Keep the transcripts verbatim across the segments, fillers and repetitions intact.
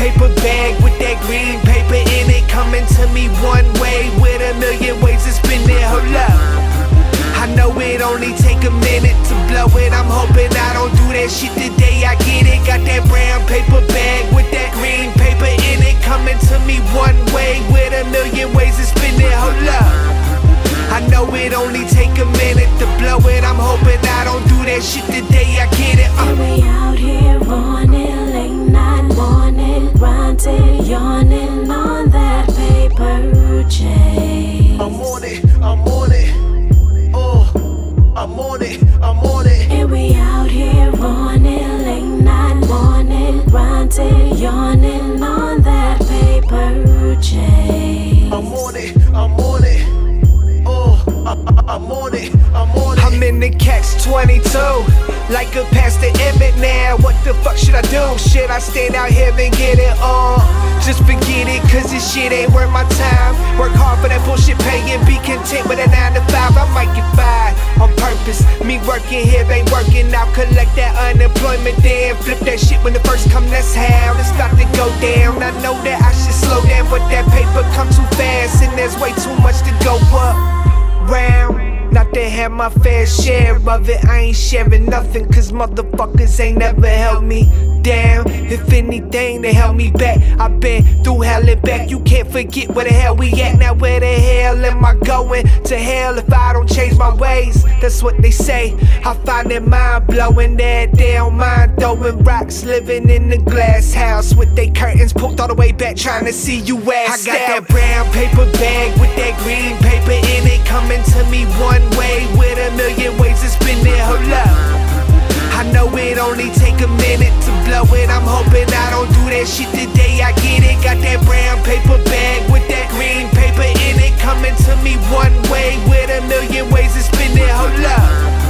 paper bag with that green paper in it, coming to me one way with a million ways to spin it. Hold up, I know it only take a minute to blow it. I'm hoping I don't do that shit today. I get it. Got that brown paper bag with that green paper in it, coming to me one way with a million ways to spin it. Hold up, I know it only take a minute to blow it. I'm hoping I don't do that shit today. I get it. Uh. We out here on it, late night morning, grinding, yawning on that paper chase. I'm on it, I'm on it. Oh, I'm on it, I'm on it. And we out here on it, late night morning, grinding, yawning on that paper chase. I'm on it, I'm on it. Oh, I, I, I'm on it, I'm on it. I'm in the catch twenty-two, like a Pastor Emmett now. What the fuck should I do? Should I stand out here and get it on? Just forget it, cause this shit ain't worth my time. Work hard for that bullshit pay and be content with a nine to five. I might get by on purpose. Me working here, they working out. Collect that unemployment, then flip that shit when the first come. That's how it's about to go down. I know that I should slow down, but that paper come too fast, and there's way too much to go up round. Not to have my fair share of it, I ain't sharing nothing, cause motherfuckers ain't never held me down. If anything, they held me back. I've been through hell and back. You can't forget where the hell we at. Now where the hell am I going? To hell if I don't change my ways. That's what they say. I find it mind blowing that they don't mind throwing rocks, living in the glass house with they curtains pulled all the way back, trying to see you ass. I got out. That brown paper bag with that green paper in it, coming to me one way with a million ways to spin it. Hold up, I know it only take a minute to blow it. I'm hoping I don't do that shit today. I get it. Got that brown paper bag with that green paper in it, coming to me one way with a million ways to spin it. Hold up,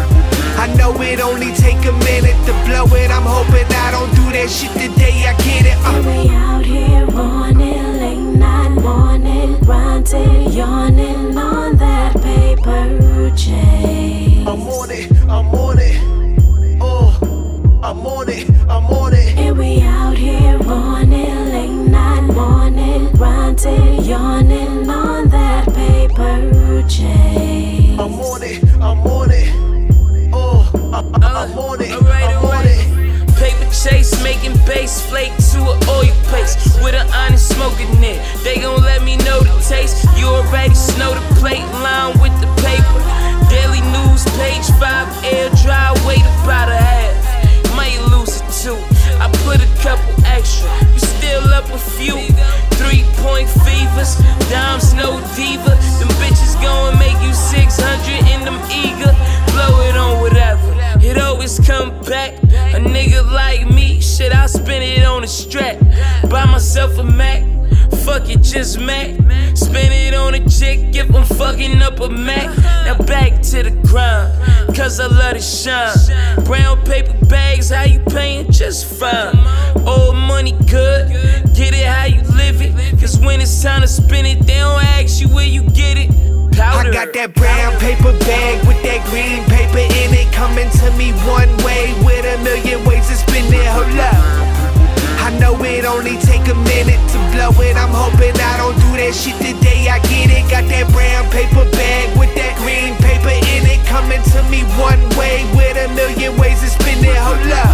I know it only take a minute to blow it. I'm hoping I don't do that shit today. I get it. Uh. We out here on it, late night morning, grinding, yawning on that paper chase. I'm on it, I'm on it. Oh, I'm on it, I'm on it. And we out here on it, late night morning, grinding, yawning on that paper chase. I'm on it, I'm on it. Oh, I, I, I'm on it, alright, I'm on alright. it. Paper chase, making base flake to an oil place with an honest smoking it. They gon' let me know the taste. You already snow the plate line with the paper. Daily news, page five, air dry, weight about a half. Might lose it too. I put a couple extra. You still up a few. Three point fevers, dimes no diva. Them bitches gon' make you six hundred in them eager. Blow it on whatever. It always come back. A nigga like me, shit, I spend it on a strap. Buy myself a Mac, fuck it, just Mac. Spend it on a chick if I'm fucking up a Mac. Now back to the grind, cause I love to shine. Brown paper bags, how you paying? Just fine. Old money good, get it how you live it. Cause when it's time to spend it, they don't ask you where you get it. Powder. I got that brown paper bag with that green paper in it, coming to me one way with a million ways to spin it. Hold up, I know it only take a minute to blow it. I'm hoping I don't do that shit today. I get it. Got that brown paper bag with that green paper in it, coming to me one way with a million ways to spin it. Hold up,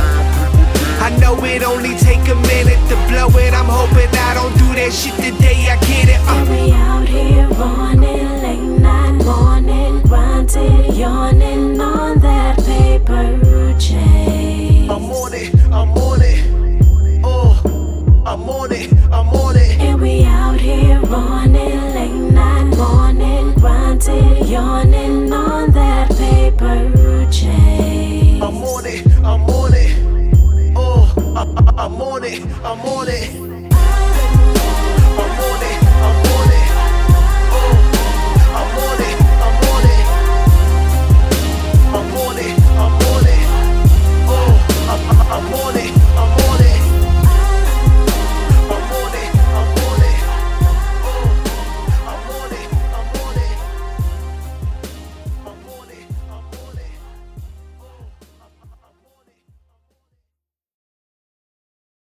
I know it only take a minute to blow it. I'm hoping I don't do that shit today. I get it. Uh. We out here on it, late night morning, grinding, yawning on that paper chase. I'm on it, I'm on it. Oh, I'm on it, I'm on it. And we out here on it, late night morning, grinding, yawning on that paper chase. I'm on it, I'm on it. Oh, I, I, I'm on it, I'm on it.